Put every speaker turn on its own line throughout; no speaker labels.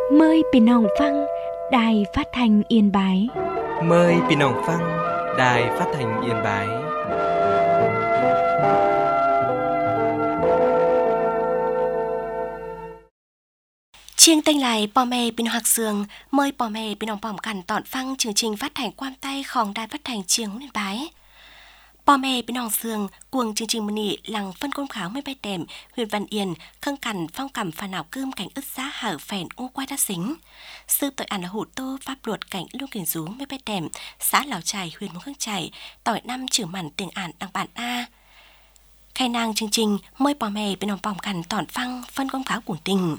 Mời Bình Hồng Phăng, Đài Phát thanh Yên Bái.
Mời Bình Hồng Phăng, Đài Phát thanh Yên Bái.
Chiêng tên lại bò mè Bình Hoặc Sường, mời bò mè Bình Hồng bỏng cằn tọn phăng chương trình phát thanh quan tayของĐài Phát thanh Chiêng Yên Bái. Bò mè Bình Hồng Sường cuồng chương trình mini lằng phân công kháo mới bay tèm huyện Văn Yên khâng cằn phong cầm phà nào cơm cảnh ức giá hở phèn ô quay đa xính sư tội ăn hủ tô pháp luật cảnh luôn kiền rú mới bay tèm xã Lào Trải huyện Mông Khương Trải tỏi năm trừ mặn tiền ản đăng bản A khai nàng chương trình mời bò mè Bình Hồng bỏng cằn tọn phăng phân công kháo của tỉnh.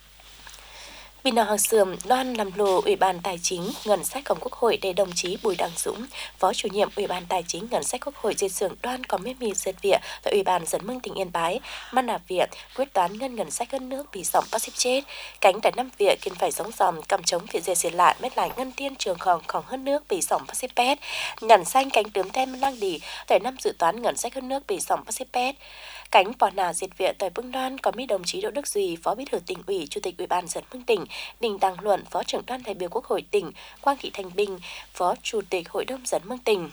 Bình Hồng Sường đoan làm lồ Ủy ban Tài chính Ngân sách Công Quốc hội để đồng chí Bùi Đăng Dũng, Phó Chủ nhiệm Ủy ban Tài chính Ngân sách Quốc hội duyệt xưởng đoan có mê mì dệt viện và Ủy ban Dân Mương tỉnh Yên Bái, man nạp viện quyết toán ngân sách hơn nước bị sỏng bác xếp chết, cánh tại năm viện kiên phải giống dòm cầm chống viện dệt xiên lại mét lại ngân tiên trường khòng hơn nước bị sỏng bác xếp pét, ngân xanh cánh tướng tem năng đi tại năm dự toán ngân sách hơn nước bị sỏng bác xếp pét. Cánh bỏ nà diệt viện tại Bưng Đoan có mỹ đồng chí Đỗ Đức Duy, Phó Bí thư Tỉnh ủy, Chủ tịch Ủy ban Dân Mương tỉnh, Đình Đăng Luận, Phó trưởng đoàn đại biểu Quốc hội tỉnh, Quang Thị Thành Bình, Phó Chủ tịch Hội đồng Dân Mương tỉnh.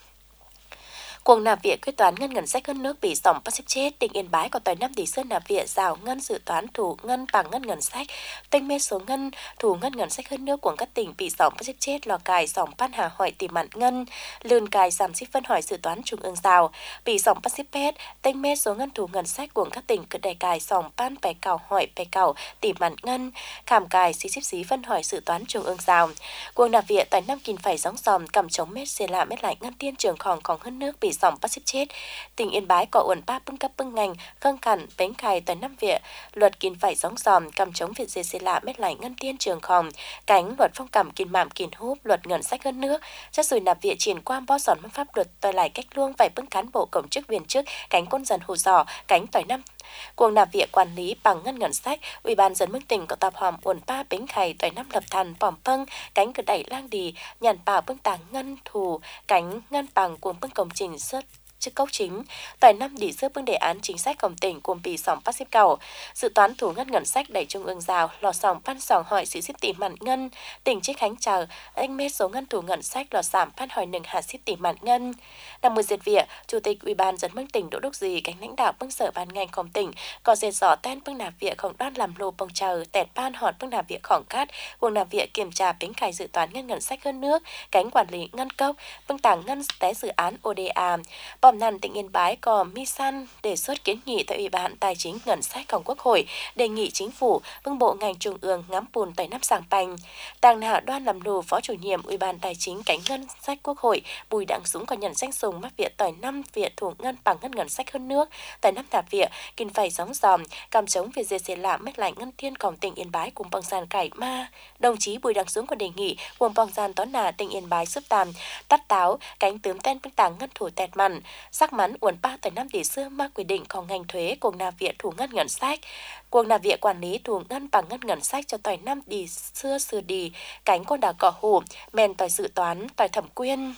Cuồng nạp viện quyết toán ngân sách hơn nước bị sỏng bác xếp chết, tỉnh Yên Bái có tỏi năm tỷ sơn nạp viện rào ngân dự toán thủ ngân bằng ngân sách, tên mê số ngân thủ ngân sách hơn nước của các tỉnh bị sỏng bác xếp chết Lào Cai sỏng Pan Hà hỏi tìm mặn ngân, Lươn Cai giảm xích phân hỏi dự toán trung ương rào, bị sỏng bác xếp pét, tên mê số ngân thủ ngân sách của các tỉnh cực đại cài sỏng Pan Pè Cào hỏi Pè Cào tìm mặn ngân, Khảm Cài xí phân hỏi dự toán trung ương rào. Cuồng nạp viện tại năm kìn phải gióng dòm cầm chống mét xê lạ mét lại ngân tiên trường khòng hơn nước bị sỏng bác xếp chết. Tỉnh Yên Bái có uẩn ba bưng cấp bưng ngành khâng cằn bánh khai tại năm viện luật kín phải gióng dòm cầm chống việc dê xê lạ mét lại ngân tiên trường khòng cánh luật phong cầm kín mạm kín húp luật ngân sách hơn nước chất rồi nạp viện triển quan bó sòn pháp luật tòi lại cách luông vài bưng cán bộ công chức viên chức cánh quân dân hồ giò cánh tỏi năm cuồng nạp viện quản lý bằng ngân sách Ủy ban Dân Mương tỉnh có tập hòm uẩn ba bánh khai tỏi năm lập thần bỏm pâng cánh cửa đẩy lang đi nhàn bảo bưng tàng ngân thù cánh ngân bằng cuồng bưng công trình xuất chức cốc chính tại năm đi giữa bưng đề án chính sách công tỉnh cùng bị sòng bác xếp cầu dự toán thủ ngân sách đẩy trung ương rào lò sòng pan sòng hỏi sĩ xếp tỷ mặn ngân tỉnh chiếc khánh chờ anh mê số ngân thủ ngân sách lò giảm pan hỏi nừng hạt xếp tỷ mặn ngân năm mươi diệt viện Chủ tịch Ủy ban Dân Mương tỉnh Đỗ Đức Duy cánh lãnh đạo bưng sở ban ngành công tỉnh có dệt dò ten bưng nạp viện khổng đoan làm lô bông chờ tẹt ban họt bưng nạp viện khổng cát buồng nạp viện kiểm tra bến cải dự toán ngân sách hơn nước cánh quản lý ngân cốc bưng tàng ngân té dự án ODA bòm nàn tỉnh Yên Bái có Misan đề xuất kiến nghị tại Ủy ban Tài chính Ngân sách Công Quốc hội đề nghị chính phủ bưng bộ ngành trung ương ngắm bùn tại năm sàng pành tàng hạ đoan làm lù Phó Chủ nhiệm Ủy ban Tài chính cánh ngân sách Quốc hội Bùi Đăng Dũng có nhận danh sùng mắc viện tỏi năm viện thủ ngân bằng ngân sách hơn nước tại năm nạp viện kinh phải gióng dòm cầm chống việc dệt lạ mét lại ngân thiên cổng tỉnh Yên Bái cùng bằng gian cải ma đồng chí Bùi Đăng Dũng có đề nghị cùng bằng gian tón nà tỉnh Yên Bái giúp tàm tắt táo cánh tướng tên bưng tàng ngân thủ tẹt mặn sắc mắn uẩn ba tại năm tỷ xưa ma quy địnhของngành thuế cuồng nạp viện thủ ngân sách cuồng nạp viện quản lý thủ ngân bằng ngân sách cho tỏi năm đi xưa sửa đi cánh con đà cỏ hủ men tỏi dự toán tỏi thẩm quyên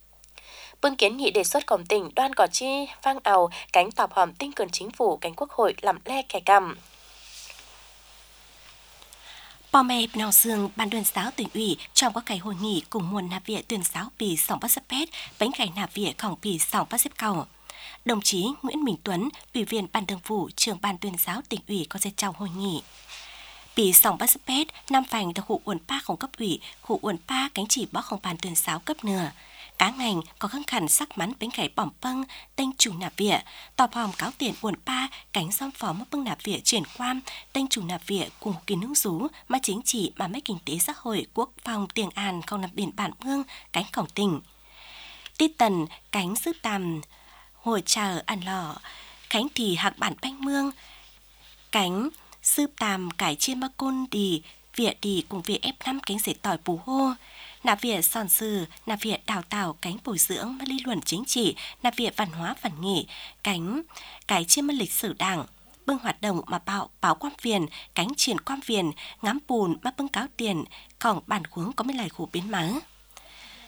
bưng kiến nghị đề xuấtของtỉnh đoan cỏ chi phang ảo cánh tọp hòm tinh cường chính phủ cánh quốc hội làm le kẻ cầm. Bò mè Bình Hồng Sường ban tuyên giáo tỉnh ủy trong các ngày hội nghị cùng nguồn nạp viện tuyên giáo bì sòng bát xếp pét bánh cải nạp việnของbì sòng bát xếp cầu. Đồng chí Nguyễn Minh Tuấn, Ủy viên Ban Thường vụ, Trưởng ban tuyên giáo tỉnh ủy có dệt trong hội nghị. Bì sòng bát xếp pét năm phành từ khu uẩn pa không cấp ủy, khu uẩn pa cánh chỉ bó không ban tuyên giáo cấp nửa. Cá ngành có khăng khẳng sắc mắn bánh cải bỏng pâng tên chủ nạp viện tọp hòm cáo tiền uẩn pa cánh xóm phó mất bưng nạp viện triển quan tên chủ nạp viện cùng kiến hữu rú mà chính trị mà mấy kinh tế xã hội quốc phòng tiền an không nằm biển bản mương cánh cổng tỉnh tít tần cánh sức tàm hồi chờ ăn lò khánh thì hạc bản banh mương cánh sư tàm cải chiên ma côn đi viện đi cùng viện F5 cánh dệt tỏi bù hô nạp viện sòn sư, nạp viện đào tạo cánh bồi dưỡng và lý luận chính trị, nạp viện văn hóa văn nghệ, cánh cái chiêm lịch sử đảng, bưng hoạt động mà báo quan viên, cánh triển quan viên, ngắm bùn mà bưng cáo tiền, cổng bản khuống có mấy lại khu biến má.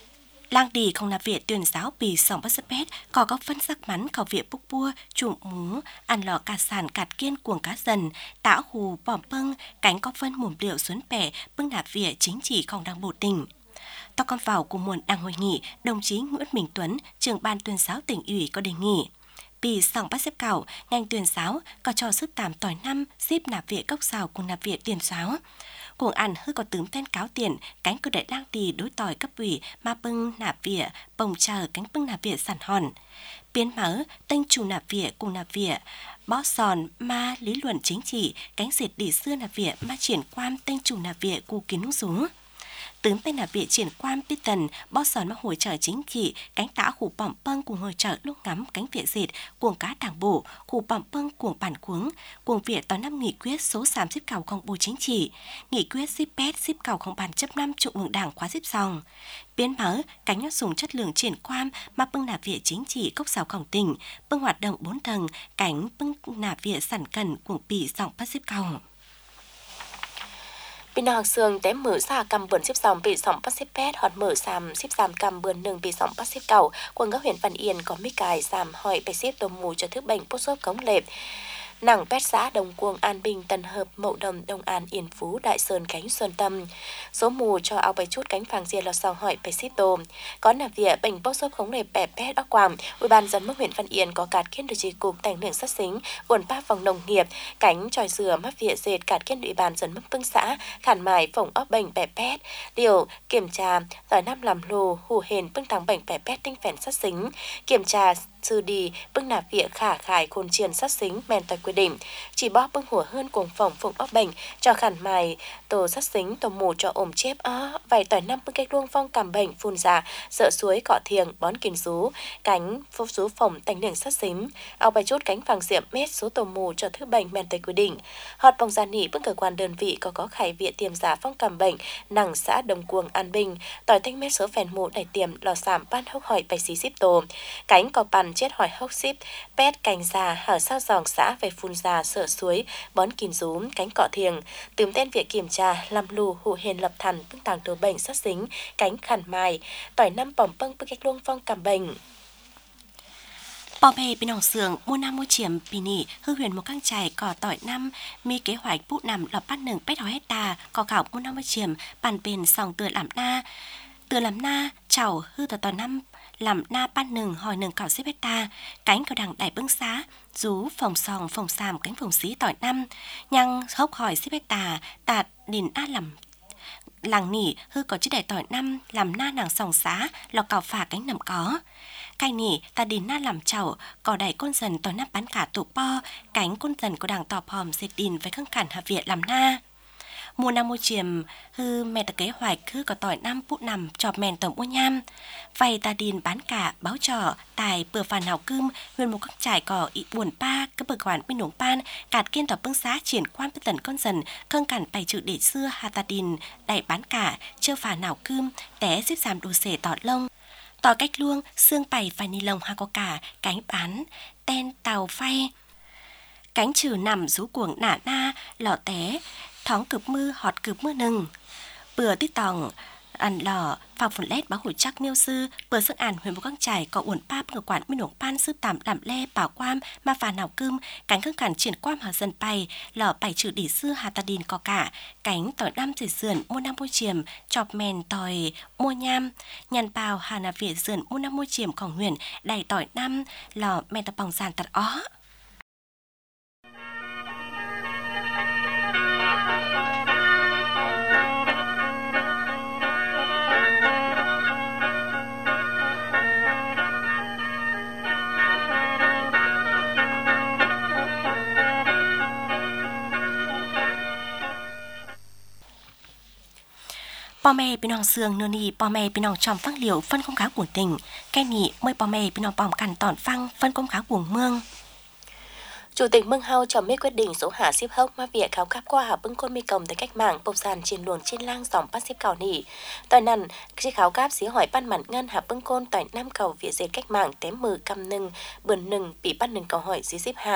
Lang đi không là việc tuyển giáo bì sòng bắt sếp bét, có góc phân sắc mắn có việc bốc bua, trụm mú, ăn lò cà sàn cạt kiên cuồng cá dần, tảo hù bỏm bưng, cánh có phân mùm liệu xuân bẻ, bưng nạp vỉa chính trị không đang bộ tỉnh. To con vào cùng muộn đang hội nghị, đồng chí Nguyễn Minh Tuấn, trưởng ban tuyên giáo tỉnh ủy có đề nghị. Bì sòng bắt xếp cảo, ngành tuyên giáo có cho sức tạm tỏi năm xếp nạp vỉa cốc xào cùng nạp vỉa tiền giáo. Cuồng ăn hư có tướng tên cáo tiền, cánh cơ đại lang tì đối tỏi cấp ủy mà bưng nạp vỉa, bồng chờ cánh bưng nạp vỉa sản hòn. Biến mở, tên chủ nạp vỉa cùng nạp vỉa, bó sòn ma lý luận chính trị, cánh diệt đỉ xưa nạp vỉa mà triển quan tên chủ nạp vỉa cu kiến nung súng. Tướng tên là viện triển quan Piton, bó sòn mắc hỗ trợ chính trị, cánh tả khu bỏng bâng cùng hỗ trợ lúc ngắm cánh viện dệt, cuồng cá đảng bộ, khu bỏng bâng cuồng bản cuống, cuồng viện tòa năm nghị quyết số 3 xếp cầu không bộ chính trị, nghị quyết xếp pet xếp cầu không bàn chấp 5 trung ương đảng khóa xếp dòng. Biến mở, cánh nhóc dùng chất lượng triển quan mà bưng nạp viện chính trị cốc xào khổng tỉnh, bưng hoạt động 4 tầng, cánh bưng nạp viện sản cần cuồng bì dòng bắt xếp cầu.
Bị nào học sương té mở xa cầm bươn xếp dòng bị sóng Pacific hoặc mở xàm xếp giảm cầm bươn nừng bị sóng Pacific cầu quần các huyện Văn Yên có mấy cài giảm hỏi bày xếp tôm mù cho thứ bệnh bút sốt cống lệp. Nặng pet xã Đồng Cuồng, An Bình, Tân Hợp, Mậu Đồng, Đông An, Yên Phú, Đại Sơn, Cánh Xuân Tâm. Số mù cho áo bày chút cánh phàng diệt lọt sau hỏi bày xít tôm. Có nạp vỉa bệnh bốc xốp khống lệp bẹp pet óc quàm. Ủy ban dân mức huyện Văn Yên có cạt kiên được chỉ cục tành lượng sát xính, buồn bác vòng nông nghiệp, cánh tròi dừa mắc vỉa dệt cạt kiên ủy ban dân mức bưng xã, khản mài phồng óc bệnh bẹp pet. Điều kiểm tra tỏi năm làm lù hù hền bưng tăng bệnh bẹp pet tinh phèn sát xính. Kiểm tra sư đi bưng nạp vỉa khả khải khôn chiên sát xính men tỏi quy định chỉ bóp bưng hùa hơn cuồng phồng phồng óc bệnh cho khản mài tổ sát xính tổ mù cho ổm chép vài tỏi năm bưng cách luông phong cảm bệnh phun già sợ suối cọ thiềng bón kín rú cánh phúc rú phồng tành đường sát xính ao bài chốt cánh phẳng diệm mét số tổ mù cho thứ bệnh men tỏi quy định họt bông gia nỉ bưng cơ quan đơn vị có khải viện tiềm giả phong cảm bệnh nặng xã Đồng Cuồng An Bình tỏi thanh mét số phèn mù đẩy tiềm lò giảm ban hốc hỏi bài xí ship tổ cánh có bàn chết hỏi hốc ship pet cành già hở sao dòng xã về phun già sợ suối bón kín rúm cánh cọ thiềng tùm tên việc kiểm tra làm lù hụ hền lập thần bưng tàng đồ bệnh sát xính cánh khản mài tỏi năm bỏng bâng bưng cách luông phong cảm bệnh
Bò bè bên hồng sườn mua năm mua chiếm bì nỉ hư huyền một căng trải cỏ tỏi năm mi kế hoạch bút nằm lọp bắt nừng pet hói hecta cỏ gạo mua năm mua chiếm bàn bền sòng tựa làm na chảo hư tờ năm làm na ban nừng hỏi nừng cỏ xếp hecta cánh cầu đằng đại bưng xá rú phòng sòng phòng sàm cánh phòng xí tỏi năm nhăng hốc hỏi xếp hecta tạt đìn a làm làng nỉ hư có chiếc đại tỏi năm làm na nàng sòng xá lò cào phà cánh nằm có cay nỉ ta đìn na làm chảo cỏ đẩy con dần tỏi năm bán cả tụ po cánh con dần có đằng tỏ hòm dệt đìn với khương cản hạ viện làm na mua năm mua chiềm hư mẹ ta kế hoạch hư có tỏi năm bút nằm chọp mèn tổng mua nham vay ta điền bán cả báo trò tài bừa phàn hào cơm nguyên một các trải cỏ ị buồn pa các bờ quản bên nông pan cạt kiên tỏ bưng xá triển quan với tần con dần khâng cản bày trự để xưa hà ta điền đẩy bán cả chưa phà nào cơm té xếp giảm đồ xể tọt lông tỏ cách luông xương bày phải ni lông hà có cả cánh bán ten tàu phay cánh trừ nằm rú cuồng nả na lọ té thóng cực mưa họt cực mưa nừng bừa tít tòng ăn lò phao phun lét báo hủ chắc miêu sư bừa sức ăn huyền một các trải có uẩn pa ngờ quản bên nông pan sư tạm làm le bảo quam mà phà nào cơm cánh khương cản triển quam hà dân bay lò bày trừ đỉ xưa hà ta đìn có cả cánh tỏi năm dệt sườn mua năm mua chiềm chọp mèn tỏi mua nham nhàn bào hà nà việt sườn mua năm mua chiềmของhuyền đầy tỏi năm lò mèn tập bòng sàn tạt ó bò mè bên hồng sườn nơ nì bò mè bên hồng tròm phăng liều phân công khá của tỉnh cái nị mới bò mè bên hồng bòm cằn tòn phăng phân công khá của mương
Chủ tịch Mương Hao cho biết quyết định số hạ ship hốc mà việc khảo cáp qua hạ bưng côn mi cầm tới cách mạng bộc sàn trên luồng trên lang dòng bắt ship cầu nỉ. Tỏi nằn khi khảo cáp xí hỏi ban mặn ngân hạ bưng côn tỏi năm cầu việt dệt cách mạng tém mừ cầm nừng bườn nừng bị ban nừng cầu hỏi xí ship hạ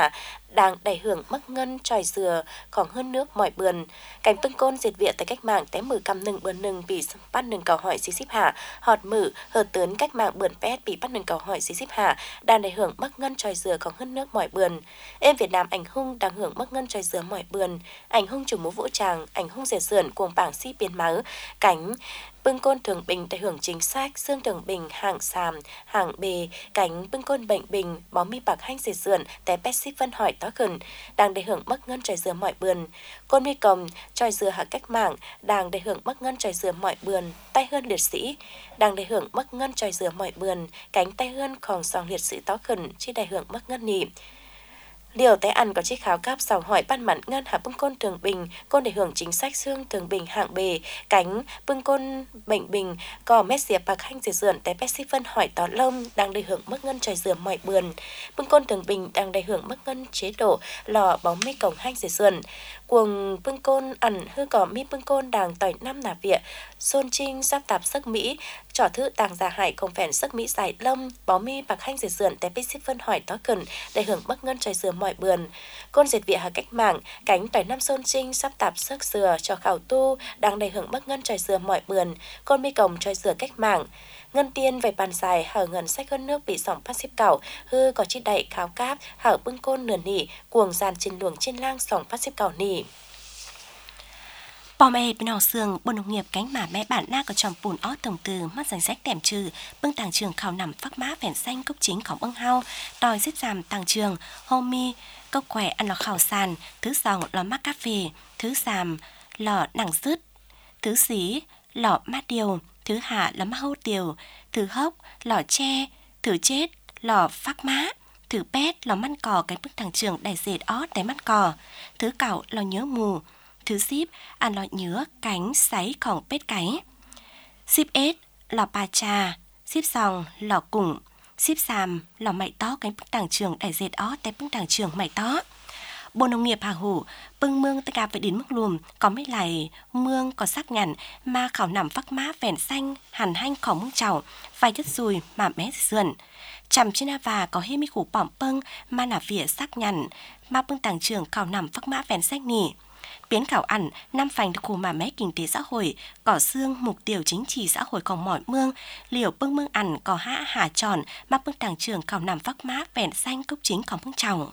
đang đầy hưởng mất ngân tròi dừa còn hơn nước mọi bườn cảnh bưng côn diệt viện tại cách mạng té mử cầm nừng bườn nừng bị bắt nừng cầu hỏi xí xíp hạ họt mử hờ tớn cách mạng bườn pét bị bắt nừng cầu hỏi xí xíp hạ đang đầy hưởng mất ngân tròi dừa còn hơn nước mọi bườn em Việt Nam ảnh hung đang hưởng mất ngân tròi dừa mọi bườn ảnh hung chủ mũ vũ tràng ảnh hung diệt sườn cuồng bảng sĩ biến máu cảnh bưng côn thường bình tại hưởng chính sách xương thường bình hạng sàm hạng bề cánh bưng côn bệnh bình bó mi bạc hanh diệt sườn té pet xích vân hỏi tó khẩn đang để hưởng mất ngân tròi dừa mọi bườn côn mi còng tròi dừa hạ cách mạng đang để hưởng mất ngân tròi dừa mọi bườn tay hơn liệt sĩ đang để hưởng mất ngân tròi dừa mọi bườn cánh tay hơn còn sòng liệt sĩ tó khẩn chi để hưởng mất ngân nhị liều té ăn có chiếc kháo cáp sòng hỏi ban mặn ngân hạ bưng côn thường bình côn để hưởng chính sách xương thường bình hạng bề cánh bưng côn bệnh bình cò mét diệp bạc hanh diệt dườn té pet xích vân hỏi tó lông đang để hưởng mất ngân tròi dừa mọi bườn bưng côn thường bình đang để hưởng mất ngân chế độ lò bóng mi cổng hanh diệt dườn cuồng bưng côn ẩn hư cỏ mi bưng côn đang tỏi năm nà viện xôn trinh giáp tạp sắc mỹ trò thứ tàng giả hải không phèn sắc mỹ giải lâm bó mi bạc hanh diệt dườn té pet xích vân hỏi tó cần để hưởng mất ngân tròi dừa mọi bườn côn diệt viện hạ cách mạng cánh tỏi năm xôn trinh giáp tạp sắc dừa cho khảo tu đang để hưởng mất ngân tròi dừa mọi bườn côn mi cổng tròi dừa cách mạng ngân tiên về bàn dài hở ngân sách hơn nước bị sòng phát xếp cảo hư có chi đậy kháo cáp hở bưng côn nửa nỉ cuồng dàn trên luồng trên lang sòng phát xếp cảo nỉ
Bò mẹ bên họ xương bộ nông nghiệp cánh mà mẹ bản na có tròn bùn ót tổng từ mắt danh sách tẻm trừ bưng tàng trường khảo nằm phác má phèn xanh cốc chính khỏng ưng hao đòi xếp giảm tàng trường homie cốc khỏe ăn lò khảo sàn thứ sòng lò mắc cà phê thứ sàm lò nặng dứt thứ xí lò mát điều thứ hạ là mắc hô tiêu thứ hốc lò tre thứ chết lò phác má thứ pét lò măn cò cái bức tàng trường đầy dệt ót đầy mắt cò thứ cảo lò nhớ mù thứ ship ăn lọ nhứa cánh sáy khỏng pết cái ship ết lò pa cha ship sòng lò cùng ship sàm lò mày tó cánh bức tàng trường đại dệt ó té bức tàng trường mày tó bộ nông nghiệp hà hủ bưng mương tất cả phải đến mức lùm có mấy lại mương có sắc nhằn mà khảo nằm phắc má phèn xanh hẳn hanh khỏ mương chảo vài chất dùi mà mé sườn chằm trên và có hết mi khủ bỏng pâng mà nà vỉa sắc nhằn mà bưng tàng trường khảo nằm phắc má phèn xanh nỉ biến khảo ẩn năm phành được khu mà mé kinh tế xã hội cỏ xương mục tiêu chính trị xã hội còn mỏi mương liều bưng mương ẩn có hã hà tròn mà bưng tàng trường khảo nằm phắc má phèn xanh cốc chính còn mương tròng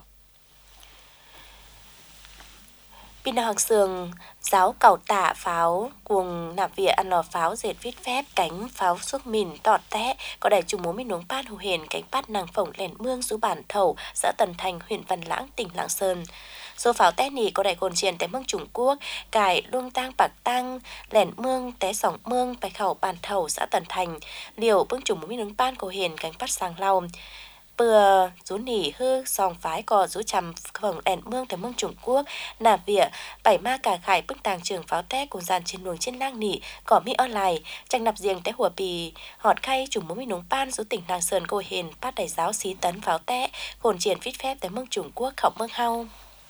Pin học sườn giáo cầu tạ pháo cuồng nạp vỉa ăn lò pháo dệt viết phép cánh pháo xúc mìn tọt té có đại chủ múa mình uống pan hù hền cánh bát nàng phổng lẻn mương rú bản thầu xã Tần Thành huyện Văn Lãng tỉnh Lạng Sơn số pháo té nỉ có đại cồn triền té mương Trung Quốc cải luông tang bạc tăng lẻn mương té sòng mương bài khẩu bản thầu xã Tần Thành liều bưng chủ múa mình uống pan cổ hền cánh bát sang lau bừa rú nỉ hư sòng phái cò rú chằm phẳng đèn mương tới mương Trung Quốc nạp vỉa bảy ma cả khải bức tàng trường pháo té cùng dàn trên luồng trên lang nỉ cỏ mi online tranh nạp riêng té hùa bì họt khay chủ múa mi núng pan rú tỉnh Lạng Sơn cô hền phát đại giáo xí tấn pháo té hồn triển viết phép tới mương Trung Quốc khẩu mương hao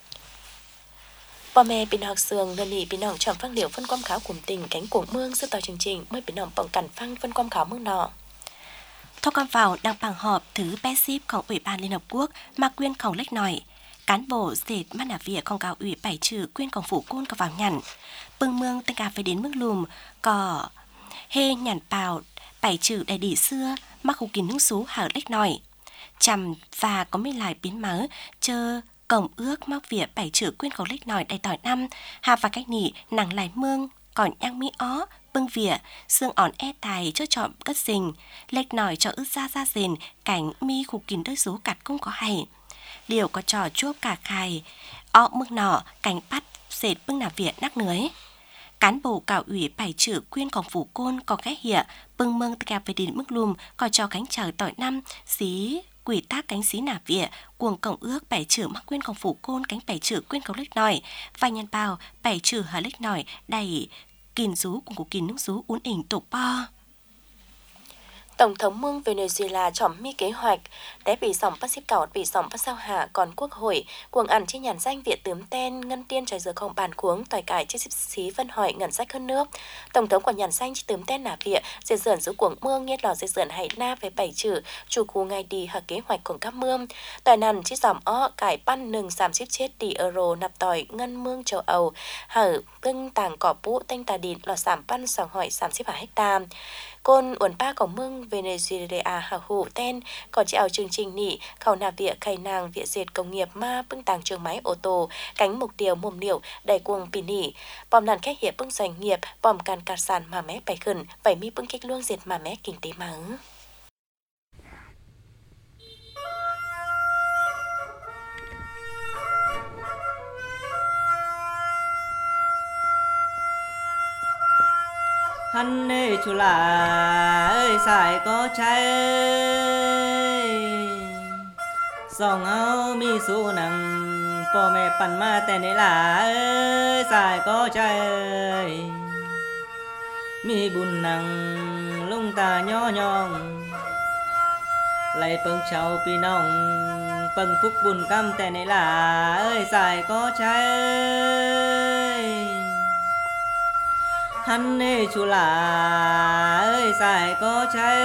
bò mẹ bình học sườn lần nỉ bình hỏng chọn phăng liệu phân quam kháo cùng tỉnh cánh cuồng mương sư tàu chương trình mới bình hỏng bỏng cản phăng phân quam kháo mương nọ
Thô con vào đang bằng họp thứ PESIPของỦy ban Liên Hợp Quốc mà quyênของlách nòi. Cán bộ dệt mắt nà vỉaของcao ủy bảy trừ quyênของphủ côn có vào nhằn. Bưng mương tên cả phải đến mức lùm có hê nhằn bào bảy trừ đầy đỉ xưa mắc hù kín hứng xú hở lách nòi. Chằm và có mấy lại biến máu chơ cổng ước mắc vỉa bảy trừ quyênของlách nòi đầy tỏi năm hà và cách nỉ nàng lại mương còn nhang mi ó bưng vỉa xương ỏn e tài cho chọn cất sình lệch nổi cho ướt ra rền cảnh mi khủ kín đôi rú cặt cũng có hay điều có trò chuốc cả khai ọ mương nọ cảnh bắt dệt bưng nà vỉa nắc nưới cán bộ cảo ủy bảy chữ quyênของphủ côn có ghé hịa bưng mương kẹp về đến mức lùm có cho cánh trời tỏi năm xí quỷ tác cánh xí nà vỉa cuồng cổng ước bảy chữ mắc quyênของphủ côn cánh bảy chữ quyênของlếch nòi và nhân bào bảy chữ hở lếch nòi đầy kín rú cùng của kín nước rú uốn ỉnh tổ po
Tổng thống mương Venezuela chỏm mi kế hoạch để bị sòng bắt xếp cảo bị sòng bắt sao hạ còn quốc hội cuồng ăn trên nhàn danh Việt tướng tên ngân tiên trời giờ không bàn cuống tỏi cải trên xí phân hỏi ngân sách hơn nước. Tổng thống của nhàn danh chỉ tướng tên là Việt diệt dần giữ cuồng mương nghiệt lò diệt dần hải na về 7 chữ chủ khu ngày đi hợp kế hoạch của các mương tỏi nằn chỉ dòm cải pan nừng giảm xếp chết đi euro nạp tỏi ngân mương châu Âu hở bưng tàng cỏ bũ tanh tà địn lò giảm pan sòng hỏi giảm xếp hecta côn uẩn ba của mương Venezuela hảo hủ tên có treo chương trình nị khẩu nạp vịa khay nàng vịa diệt công nghiệp ma bưng tàng trường máy ô tô cánh mục tiêu mồm liệu đầy cuồng pin nị bom nàn khách hiệp bưng doanh nghiệp bom can cà sàn mà mé bày khẩn vậy mi bưng kích luông diệt mà mé kinh tế mắng
hắn ê chú là ơi xài có trái dòng áo mi su nằng po mẹปั่นมาแต่นี่ล่ะเอ้ยสายก็ใจมีบุญนังลุงตาย่อยองไล่เปิงเชาพี่น้องเปิงฟุกบุญกำแต่นี่ล่ะเอ้ยสายก็ใจhắn ê chú là ơi xài có trái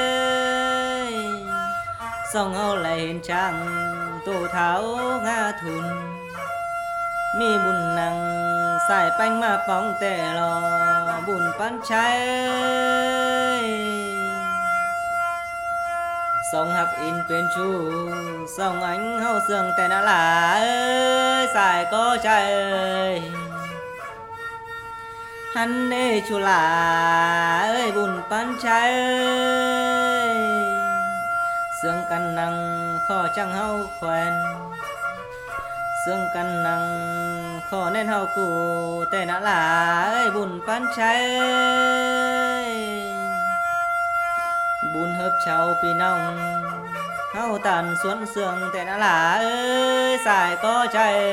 song âu lại hình trang tổ tháo ngã thùn mi buồn nặng xài bánh mà bóng tệ lò buồn bán trái song hạc in bên chú song ánh hậu sương tệ đã là ơi xài có trái hắn ê chú là ơi buồn bán trái xương căn năng khó chẳng hao khoen xương căn năng khó nên hao cụ tệ đã là ơi buồn bán trái buồn hợp cháu vì nông hao tàn xuống xương tệ đã là ơi xài có trái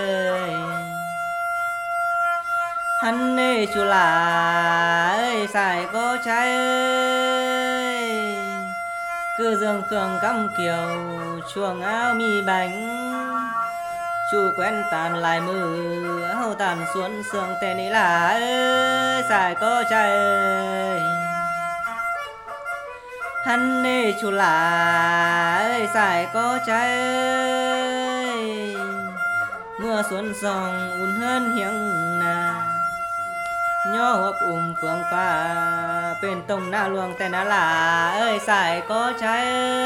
hắn ê chú là ơi xài có trái cứ dương cường cắm kiều chuồng áo mi bánh chú quen tàn lại mưa áo tàn xuống sương tên ấy là ơi xài có trái hắn ê chú là ơi xài có trái mưa xuống dòng un hơn hiếng nà nhỏ hộp phương pha bên tông na luồng tên na là ơi xài có trái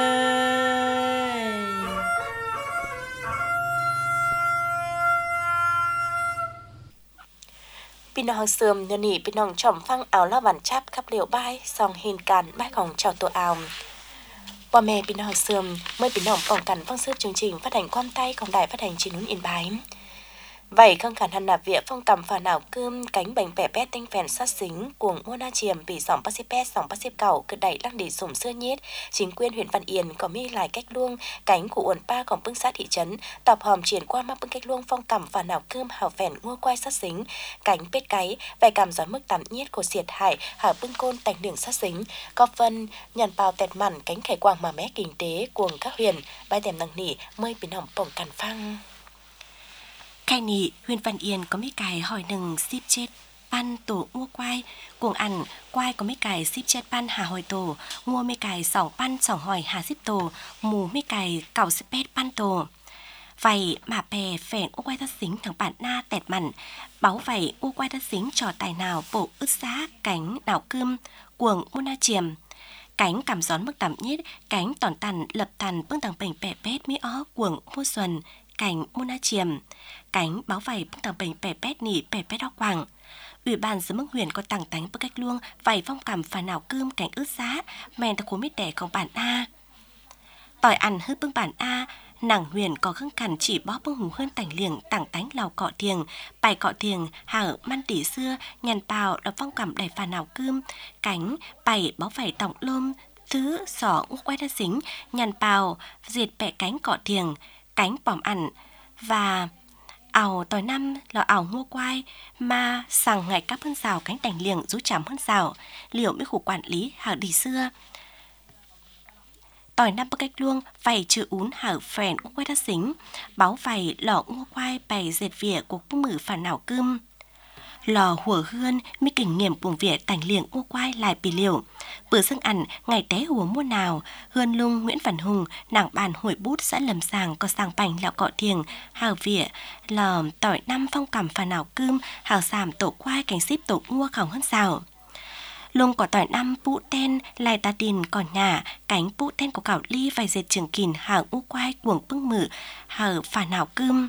Pin nòng sườm nhờ nỉ pin nòng chỏm phăng áo la bản chắp khắp liều bay song hình càn bãiของchào tổ ảo Bò mẹ pin nòng sườm mới pin nòng bỏng cằn vang sớt chương trình phát hành quan tayของđài phát hành trên núi Yên Bái vậy không khả năng nạp viện phong cầm phà nào cơm cánh bánh bẻ bét tinh phèn sát xính cuồng mua na chiềm bị sòng bát xếp bét sòng bát xếp cẩu cứ đẩy lăng đi sủng xưa nhết chính quyền huyện Văn Yên có mi lại cách luông cánh của uẩn pa còn bưng sát thị trấn tập hòm triển qua mắc bưng cách luông phong cầm phà nào cơm hào phèn mua quay sát xính cánh bết cái vài cảm gió mức tạm nhiết của xiệt hải hào bưng côn tành đường sát xính có phân nhàn bào tẹt mặn cánh khải quang mà mé kinh tế cuồng các huyền bài tèm nằng nỉ mơi bị nòng bổng càn phăng
Khai nị, huyện Văn Yên có mấy cài hỏi nừng ship chết pan tổ mua quai, cuồng ăn, quai có mấy cài ship chết pan hà hỏi tổ, mua mấy cài sòng pan sòng hỏi hà ship tổ, mù mấy cài cào ship pet pan tổ. Vậy mà bè phèn u quai thất xính thằng bạn na tẹt mặn, báo vậy u quai thất xính trò tài nào bộ ứt giá cánh đảo cơm, cuồng mua na chiềm. Cánh cảm gión mức tạm nhất, cánh tòn tàn lập tàn bưng thằng bệnh bè bét mi ó cuồng mua xuân, cảnh môn na chiềm cánh báo vảy bưng tàng bệnh bè bét nỉ bè bét đo quảng ủy ban dưới mức huyền có tàng tánh bức cách luông vảy phong cảm phà nào cơm cảnh ướt giá men ta khố mít đẻของbản a tỏi ăn hư bưng bản a nàng huyền có khăng cằn chỉ bó bưng hùng hơn tảnh liềng tảng tánh lào cọ thiềng bài cọ thiềng hở man tỉ xưa nhàn bào đọc phong cảm đầy phà nào cơm cánh bài báo vảy tổng lôm thứ sỏ ngũ quay đa xính nhàn bào diệt bẹ cánh cọ thiềng cánh bỏm ẩn và ảo tỏi năm là ảo mua quai mà sằng ngày cắp hơn xào cánh đành liềng rú chấm hơn xào liệu mấy khu quản lý hàng đi xưa tỏi năm bậc cách luông phải chữ ún hở phèn quay đắt xính báo phải lọ ngô quay bày dệt vỉa của bức mử phản nào cơm lò hùa hươn mi kinh nghiệm cùng việc tành liệng ngô quay lại bì liều bữa sưng ăn ngày té hùa mua nào hươn lung Nguyễn Văn Hùng nàng bàn hồi bút xã lầm sàng có sàng bành lạo cọ thiềng hào vỉa lò tỏi năm phong cầm phản nào cơm hào sàm tổ quay cánh ship tổ mua khổng hơn xào lông có tỏi năm bụ ten lại ta tin còn nhà cánh bụ ten của cảo ly vài dệt trường kìn hào u quay cuồng bưng mử hào phản nào cơm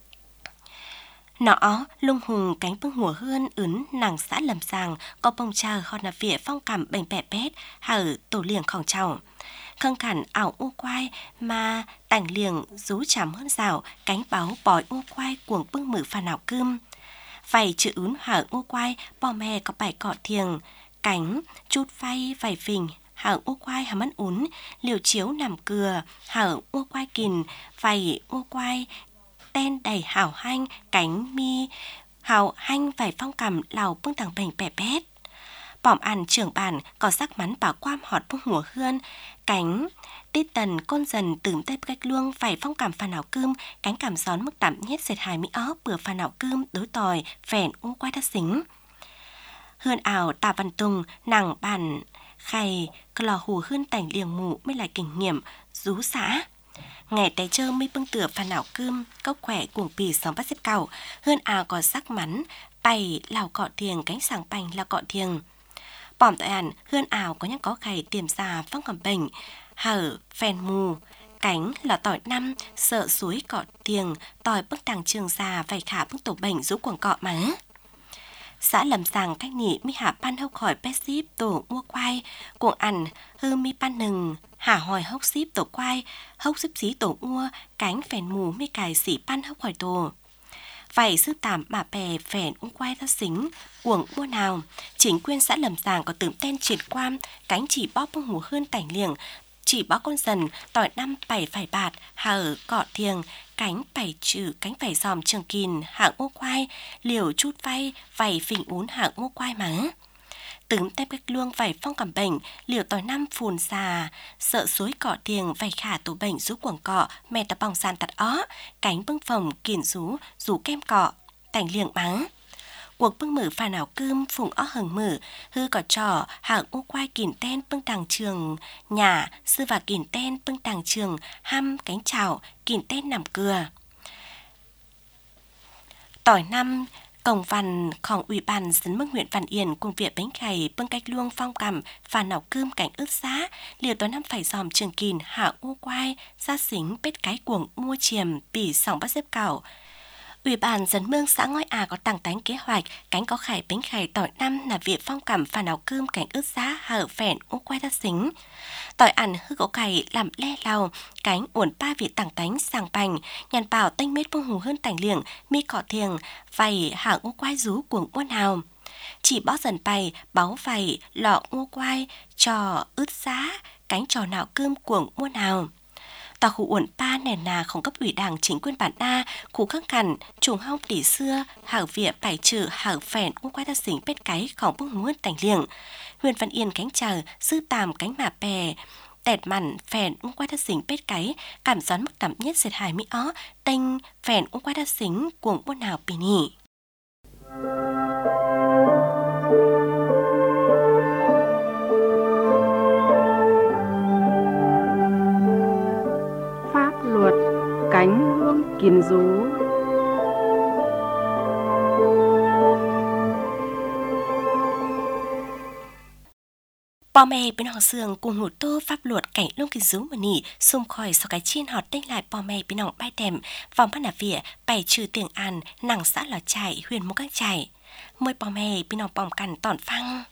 nó lung hùng cánh bưng mùa hươn ướn nàng xã lầm sàng có bông trà hòn là vỉa phong cảm bệnh bẻ bét hở tổ liềng khổng trào khăng khẳng ảo u quai mà tảnh liềng rú chảm hơn rào cánh báo bói u quai cuồng bưng mử phà nào cơm vầy chữ ướn hở u quai bò mè có bài cọ thiềng cánh chút phay vầy phình hở u quai hàm ăn ún liều chiếu nằm cừa hở u quai kìn vầy u quai ten đầy hảo hanh cánh mi hảo hanh vài phong cầm lào bưng tàng bềnh bẻ bét bỏm ăn trưởng bản có sắc mắn bảo quam họt bưng mùa hươn cánh tít tần côn dần tưởng tép cách luông vài phong cảm phà nào cơm cánh cảm gión mức tạm nhất dệt hài mỹ ó bừa phà nào cơm đối tòi phèn u quay đắt xính hươn ảo Tạ Văn Tùng nàng bản khay lò hù hươn tành liềng mù mới lại kinh nghiệm rú xã ngày té chơ mi bưng tựa phà nào cơm cốc khỏe cuồng pì xóm bắt xếp cào hơn ào có sắc mắn bày lào cọ thiềng cánh sàng bành là cọ thiềng bỏm tại ản hơn ào có nhắc có khay tiềm già phong cầm bệnh hở phèn mù cánh là tỏi năm sợ suối cọ thiềng tỏi bức tàng trường già vầy khả bức tổ bệnh rú cuồng cọ má xã lầm sàng cách nhị mi hạ pan hốc khỏi pet ship tổ mua quay cuồng ản hư mi pan nừng hả hỏi hốc ship tổ quay hốc ship xí tổ mua cánh phèn mù mi cài xỉ pan hốc hỏi tổ vậy sư tạm bà bè phèn quay ra xính cuồng mua nào chính quyền xã lầm sàng có tưởng tên triệt quam cánh chỉ bóp bông mù hơn tảnh liềng chỉ bó con dần tỏi năm bảy phải bạt hở cọ thiềng cánh bảy trừ cánh phải dòm trường kìn hạng ngô quai liều chút vay vầy phình ún hạng ngô quai má tướng tép cách luông vài phong cảm bệnh liều tỏi năm phùn xà sợ suối cọ thiềng vầy khả tổ bệnh rú cuồng cọ mẹ ta bong sàn tạt ó cánh bưng phồng kìn rú kem cọ tảnh liềng máng cuộc bưng mử phà nào cơm phùng ó hừng mử hư cỏ trò hạng ô quai kìn ten bưng tàng trường nhà sư và kìn ten bưng tàng trường hăm cánh chảo kìn ten nằm cừa tỏi năm cổng vănของủy ban dân mức huyện Văn Yên cùng việc bánh cày bưng cách luông phong cầm phà nào cơm cảnh ướt xá liều tỏi năm phải dòm trường kìn hạ ô quai ra xính bết cái cuồng mua chiềm bỉ sòng bắt xếp cào Ủy ban dân mương xã Ngói có tàng tánh kế hoạch cánh có khải bánh khải tỏi năm là việc phong cảm phà nào cơm cảnh ướt giá hở phèn ô quay đắt xính tỏi ăn hư gỗ cày làm le lao cánh uổng ba vị tàng tánh sàng bành nhàn bảo tênh mết bông hù hơn tành liệng mi cọ thiềng vầy hạng ô quay rú cuồng uốn hào chỉ bó dần bày báo vầy lọ ô quay trò ướt giá cánh trò nào cơm cuồng uốn hào tòa khu uẩn pa nền nà không cấp ủy đảng chính quyền bản đa khu khắc cằn trùng hong tỷ xưa hảo vỉa bài trừ hảo phèn cũng quay ta xính bết cáiของbức muôn tành liệng huyện Văn Yên cánh chờ sư tàm cánh mà bè tẹt mặn phèn cũng quay ta xính bết cái cảm gión mức tầm nhất dệt hài mỹ ó tênh phèn cũng quay ta xính cuồng buôn nào bì nhỉ
luật cánh hương kiền rú
bò mè bên họ sườn cùng ngủ tô pháp luật cảnh lông kiền rú mà nỉ xung khỏi sau cái chiên họt đinh lại bò mè bên họ bay đèm vòng bắt nà vỉa bày trừ tiền ăn nàng xã lò chải huyền mô các chải mời bò mè bên họ bòm cằn tỏn phăng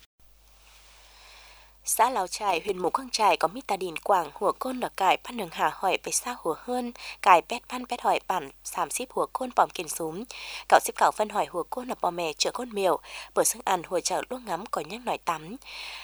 xã Lào Trải, huyện Mù Căng Trải có mít ta đìn quảng hùa côn là cải pan đường hà hỏi về xa hùa hơn cải pét pan pét hỏi bản sàm xíp hùa côn bòm kiền súm cạo xíp cạo phân hỏi hùa côn là bò mè chở côn miều bữa sưng ăn hùa chợ luông ngắm có nhắc nói tắm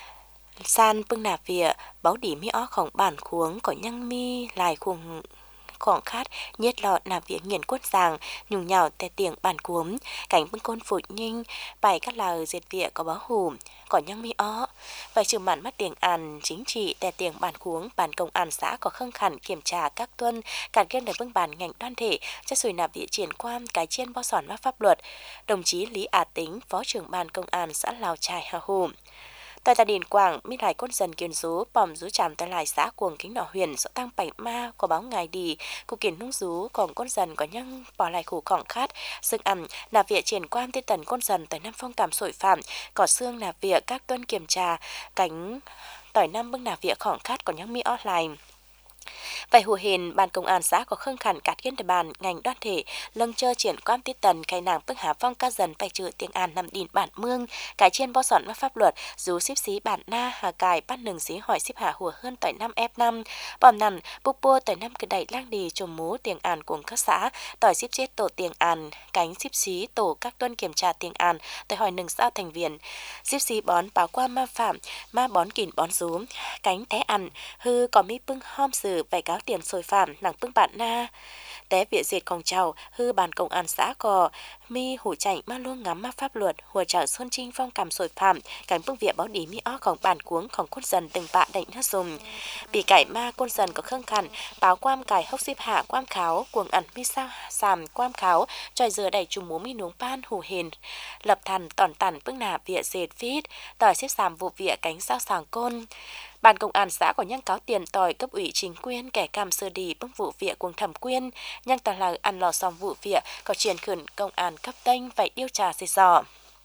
san bưng nạp vỉa báo đỉ mi ó khổng bản khuống có nhăng mi lại khuồng khoảng khát nhiệt lọ nạp việc nghiền cốt giàng nhung nhào tè tiếng bàn cuống cảnh bưng côn phụ nhinh bài các lời diệt vía có báo hù có nhăng mi ó vậy trừ mạn mắt tiếng An chính trị tè tiếng bàn cuống bàn công an xã có khăng khẩn kiểm tra các tuân cản kiên để bưng bàn ngành đoàn thể cho sùi nạp địa triển quan cái chiên bao sòn mắt pháp luật. Đồng chí Lý Á Tính, phó trưởng ban công an xã Lào Trài Hà Hồ. Tại Tà Điền Quảng, mi lại côn dần kiên rú, bòm rú chạm tại lại xã Cuồng Kính Nọ Huyền, xã Tăng Bảy Ma, có báo ngài đi, cụ kiền nung rú, còn côn dần có nhăng bỏ lại khủ khỏng khát, sức ăn, nạp viện triển quan tê tần côn dần tới năm phong cảm sội phạm, có xương nạp viện các tuân kiểm tra, cánh tỏi năm bưng nạp viện khỏng khát còn nhăng mi online. Vậy hù hền ban công an xã có khưng khẩn cát kiên địa bàn ngành đoàn thể lâng chơi triển quan tiết tần khai nàng bưng hà phong ca dần phải trừ tiếng An nằm đìn bản mương cái trên bo sọn mắt pháp luật dù xíp xí bản na hà cài bắt nừng xí hỏi xíp hạ hùa hơn tỏi năm F5 bòm nằn bục bua tỏi năm cứ đẩy lang đi trồm mú tiếng An cùng các xã tỏi xíp chết tổ tiếng An cánh xíp xí tổ các tuân kiểm tra tiếng An tỏi hỏi nừng sao thành viên xíp xí bón báo qua ma phạm ma bón kìn bón rú cánh té ăn hư có mi bưng hom sử vậy cáo tiền sôi phạm nàng bưng bạn na té viện diệt công trào hư bàn công an xã cò mi hủ chạy ma luôn ngắm ma pháp luật hùa trợ xuân trinh phong cảm sôi phạm cảnh bưng viện báo đi mi óของbản cuốngของcôn dần từng bạ đệnh hát dùng bị cải ma côn dần có khương khẩn báo quam cải hốc xếp hạ quam kháo cuồng ẩn mi sao sàm quam kháo tròi dừa đẩy trùm múa mi nuống pan hủ hền lập thần tòn tản bưng nà viện diệt phít tỏi xếp sàm vụ viện cánh sao sàng côn. Ban công an xã có nhăng cáo tiền tỏi cấp ủy chính quyền kẻ cam sơ đi bưng vụ việc cùng thẩm quyền nhăng tà là ăn lò xong vụ việc có triển khẩn công an cấp tênh vậy điều tra xì dò.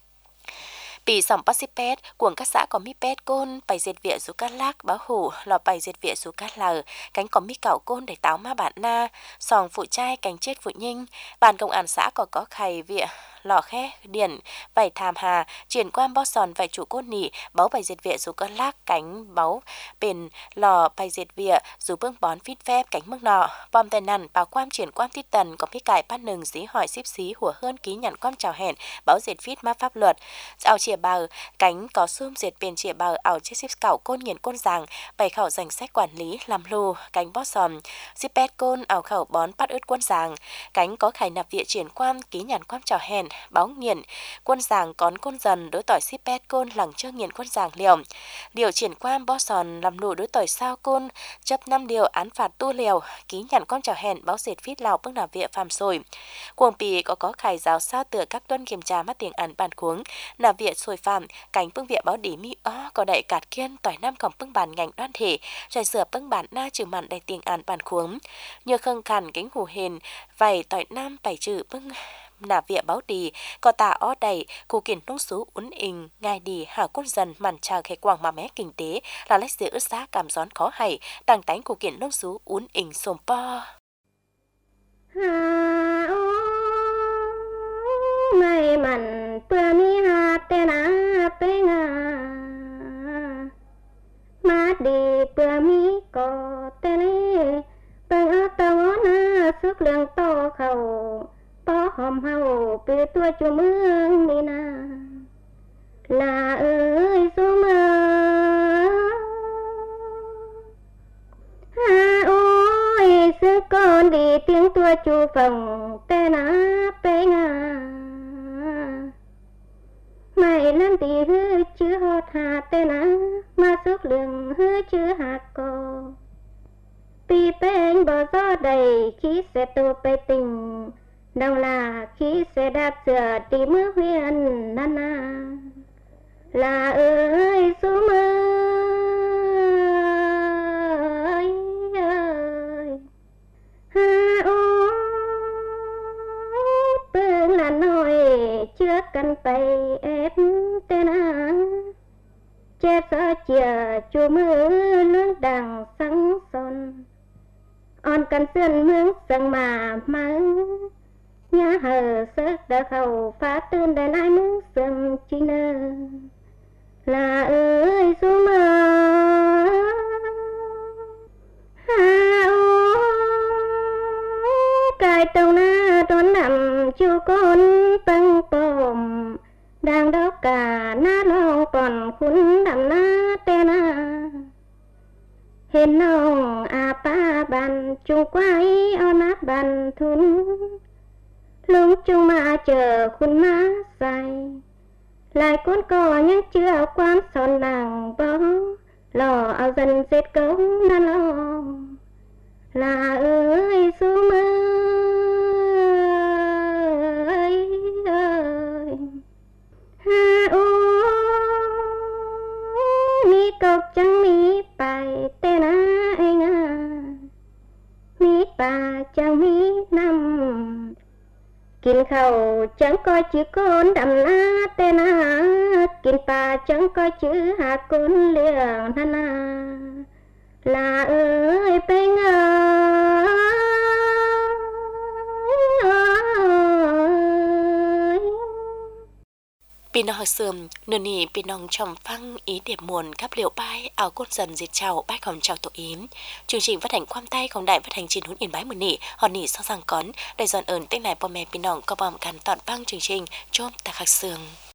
Bị sòng Pacific, cuồng các xã có mi pet côn, bày diệt viện số cát lác, báo hủ, lò bày diệt viện số cát lờ, cánh có mi cảo côn để táo ma bản na, sòng phụ trai cánh chết phụ nhinh, ban công an xã có khay viện, lò khe, điển, vảy thàm hà, triển quan bó sòn vảy chủ côn nỉ, báo bày diệt viện số cát lác, cánh báo bền, lò bày diệt viện, dù bưng bón phít phép cánh mức nọ, bom tên nằn, báo quan triển quan tít tần, có mi cải bắt nừng dí hỏi xíp xí hùa hơn ký nhận quan chào hẹn, báo diệt phít ma pháp luật, ao chìa bờ cánh có xung diệt bên chìa bờ ảo chiếc xếp cảo côn nghiền côn giàng bày khẩu danh sách quản lý làm lù cánh bót sòm xếp pet côn ảo khẩu bón bắt ướt quân giàng cánh có khải nạp viện triển quan ký nhàn quan chào hèn báo nghiền quân giàng cón côn dần đối tỏi xếp pet côn lẳng chưa nghiền quân giàng liều triển quan bót sòn làm lù đối tỏi sao côn chấp 5 điều án phạt tu liều ký nhàn quan chào hèn báo diệt phít lào bưng nạp viện phàm sồi cuồng pì có khải giáo sao tựa các tuân kiểm tra mắt tiếng An bàn cuống nạp viện sôi phạm cảnh bưng viện báo đi mi ó có đậy cạt kiên tỏi năm cổng bưng bàn ngành đoàn thể trải sửa bưng bàn na trừ mặn đầy tiếng An bàn khuống nhờ khâng khẩn kính hù hền vầy tỏi năm bảy trừ bưng nạp viện báo đi có tà ó đầy cụ kiển nông số uốn ình ngài đi hảo cốt dần màn trào khai quảng mà mé kinh tế là lách giữa ướt giá cảm gión khó hay tàng tánh cụ kiển nông số uốn ình xồm po
ngày mặn bữa mi hạt tên pe nga mà đi bữa mi có tên bữa tao na sức lượng to khẩu to hòm hậu bữa tua chu mương đi na là ơi số mơ ha ôi sức con đi tiếng tua chu phòng tên pe nga mày làm gì hư chứ hót hà tên mà sức lượng hư chứ hạt cô pi bên bờ gió đầy khí xe tô bê tình đâu là khí xe đạp sửa đi mưa huyền nana là ơi số mơ ơi ha ôi bưng là nồi chưa cần tay ép tên chết gió chìa chu mưa lưỡng đằng sáng son on cần sơn mương sân mà mắng nhá hờ sức đã khẩu phá tương đàn ai mương sân chi nơ là ơi số mơ ha ôi cài tàu na đón nằm chu con tăng bồm đang đó cả na lo còn khún đầm na tên เห็นน้องอาป้าบันจุงไว้เอานับบันทุนลุงจุงมาเจอคุณมาใส่หลายคนก็ยังเชื่อความสอนหนังบ่หล่อเอาดนเสร็จกงนั่นลองลาเอ้ยสู้มือเอ้ยฮาโอ้มีกบจังมีไปแต่นะไอ้งามีป่าจังมีน้ำกินข้าวจังก็ชื่อคนดำนาแต่นะกินปลาจังก็ชื่อหาคนเลี้ยงนานาลาเอ้ยไปเงย
Pin nó sườn, nửa nỉ pin nong trong phăng ý điểm muồn khắp liệu bái áo cốt dần diệt chào bái còn chào tổ yếm. Chương trình phát hành quam tayของđại phát hành trên huấn yên bái mùa nỉ, hòn nỉ sau rằng cón, đại dọn ơn tên này bò mẹ pin nong có bòm cắn tọn băng chương trình chôm tạc khắc sườn.